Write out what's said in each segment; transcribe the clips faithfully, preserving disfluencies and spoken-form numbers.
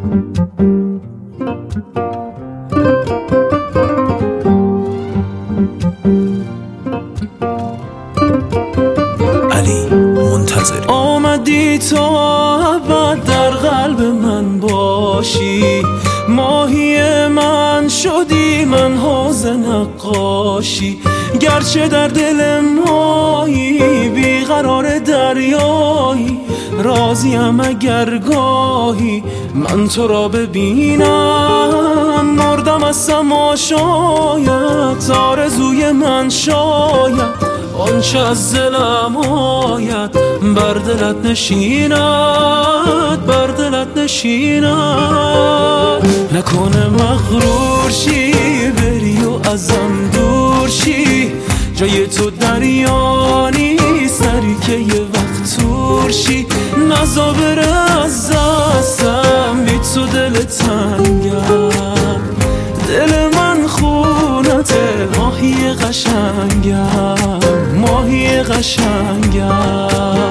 علی منتظری. آمدی تو ابد در قلب من باشی، ماهی من شدی من حوض نقاشی. گرچه در دل مایی بیقرار دریایی، راضیم اگر گاهی من تو را ببینم. مردم از تماشایت، آرزوی من شاید آنچه از دلم آید بر دلت نشیند، بر دلت نشیند. نکنه مغرور شی بری و ازم دور شی، جای تو دریا نیست سری که یه وقت تور شی. نزا بره از دستم بی تو دل تنگم، دل من خونته ماهی قشنگم، ماهی قشنگم.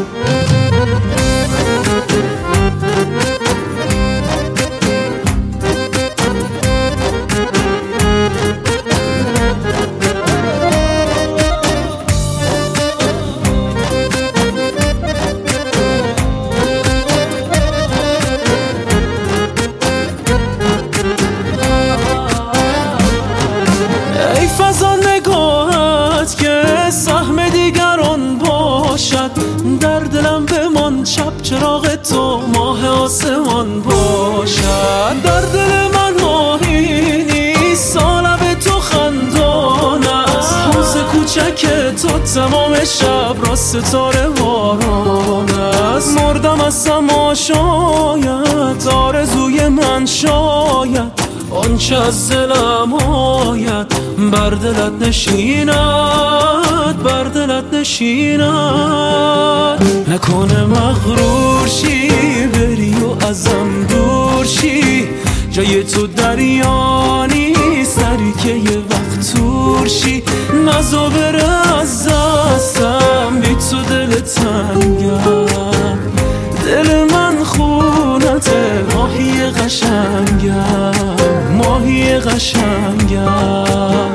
سهم دیگران باشد در دلم بمان، شب چراغ تو ماه آسمان باشد. در دل من ماهی نیست سالب تو خندان است، حوض کوچک تو تمام شب را ستاره باران است. مردم از تماشایت، آرزوی من شاید آنچه از دلم آید بر دلت نشیند، بر دلت نشیند. نکنه مغرور شی بری و ازم دور شی، جای تو دریا نیست سری که یه وقت تور شی. نزا بره از دستم بی تو دل تنگم، دل من خونته ماهی قشنگم، ماهی قشنگم.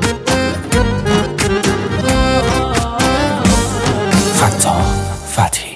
فتاح فتحی.